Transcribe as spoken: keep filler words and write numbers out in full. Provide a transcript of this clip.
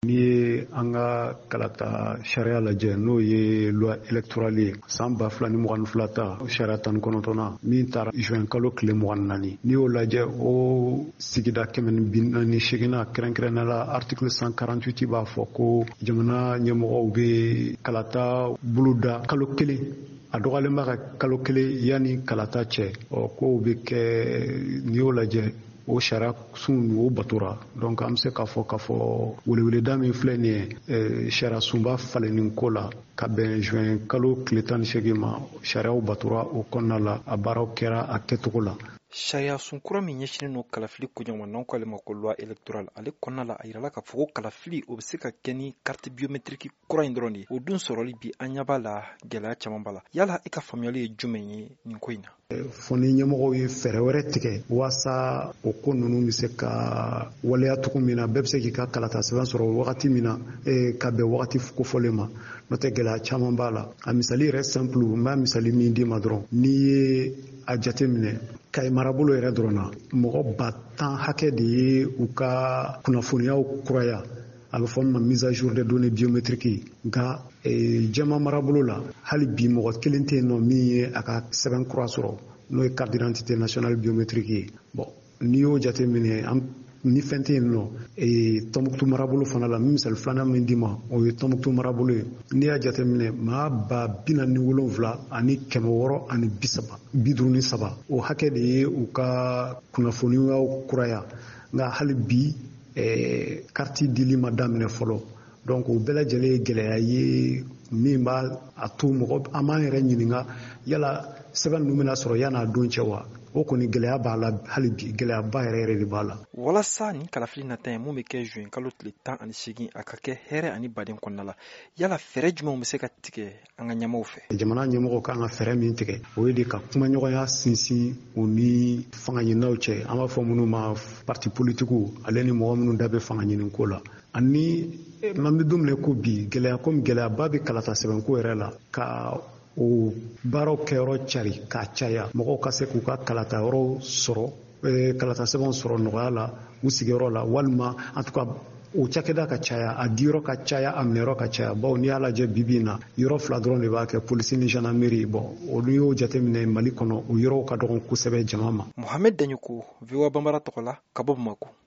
N'i ye an ka kalata sariya lajɛ n'o ye loi électorale ye san ba fila ni mugan ni fila ta sariya tan ni kɔnɔntɔnna min taara juin kalo tile mugan ni naani n'i y'o lajɛ o sigida kɛmɛ ni bi naani seginna kɛrɛnkɛrɛnnenya la article cent quarante-huit b'a fɔ ko jamana ɲɛmɔgɔw bɛ kalata boloda kalo kelen a dɔgɔyalen b'a ka kalo kelen yanni kalata cɛ ɔ kow bɛ kɛ n'i y'o lajɛ o sariya sun o batora donc an bɛ se k'a fɔ k'a fɔ weleweleda min filɛ nin ye sariya sunba falenin ko la ka bɛn juin kalo tile tan ni seegin ma sariyaw batora o kɔnɔna la a baaraw kɛra a kɛcogo la. Sariya sun kura min ɲɛsinnen don kalafili koɲɔgɔn n'an k'ale ma ko loi électorale ale kɔnɔna la a yirala k'a fɔ ko kalafili o bɛ se ka kɛ ni carte biométrique kura in dɔrɔn de ye o dun sɔrɔli bi an ɲɛ b'a la gɛlɛya caman b'a la yala i ka faamuyali ye jumɛn ye nin ko in na. Fɔni ɲɛmɔgɔw ye fɛɛrɛ wɛrɛ tigɛ waasa o ko ninnu bɛ se ka waleya cogo min na bɛɛ bɛ se k'i ka kalata sɛbɛn sɔrɔ wagati min na ka bɛn wagati kofɔlen ma n'o tɛ gɛlɛya caman b'a la a misali yɛrɛ simple n b'a misali min d'i ma dɔrɔn n'i ye a jate minɛ Kayi marabolo yɛrɛ dɔrɔn na mɔgɔ ba tan hakɛ de ye u ka kunnafoniyaw kuraya a bɛ fɔ min ma mise à jour des données biométriques nka jɛma marabolo la hali bi mɔgɔ kelen tɛ yen nɔ min ye a ka sɛbɛn kura sɔrɔ n'o ye carte d'identité nationale biométrique ye bon n'i y'o jate minɛ ni fɛn tɛ yen nɔ Tɔnbukutu marabolo fana la min misali filanan min d'i ma o ye Tɔnbukutu marabolo ye n'i y'a jate minɛ maa ba bi naani ni wolonwula ani kɛmɛ wɔɔrɔ ani bi saba bi duuru ni saba o hakɛ de ye u ka kunnafoniyaw kuraya nka hali bi kariti dili ma daminɛ fɔlɔ donc o bɛɛ lajɛlen ye gɛlɛya ye min b'a a to mɔgɔ an b'an yɛrɛ ɲininka yala sɛbɛn ninnu bɛna sɔrɔ yan'a don cɛ wa o kɔni gɛlɛya b'a la hali bi gɛlɛyaba yɛrɛ yɛrɛ de b'a la. Walasa nin kalafili nata ye mun bɛ kɛ juin kalo tile tan ani seegin a ka kɛ hɛrɛ ani baden kɔnɔna la yala fɛɛrɛ jumɛnw bɛ se ka tigɛ an ka ɲɛmɔgɔw fɛ. Jamana ɲɛmɔgɔw kan ka fɛɛrɛ min tigɛ o ye de ka kumaɲɔgɔnya sinsin u ni fanga ɲininaw cɛ an b'a fɔ minnu ma parti politigiw ale ni mɔgɔ minnu da bɛ fanga ɲini ko la ani n'an bɛ don min ko bi gɛlɛya komi gɛlɛyaba bɛ kalata sɛbɛnko yɛrɛ la ka o baaraw kɛyɔrɔ cari k'a caya mɔgɔw ka se k'u ka kalata yɔrɔ sɔrɔ kalata sɛbɛnw sɔrɔ nɔgɔya la u sigiyɔrɔ la walima en tout cas o cakɛda ka caya a diyɔrɔ ka caya a minɛyɔrɔ ka caya bawo n'i y'a lajɛ bibi in na yɔrɔ fila dɔrɔn de b'a kɛ polisi ni gendarmerie bon olu y'o jateminɛ Mali kɔnɔ o yɔrɔw ka dɔgɔn kosɛbɛ jama ma. Mohamed Daɲoko V O A Banbara tɔgɔ la ka bɔ Bamako.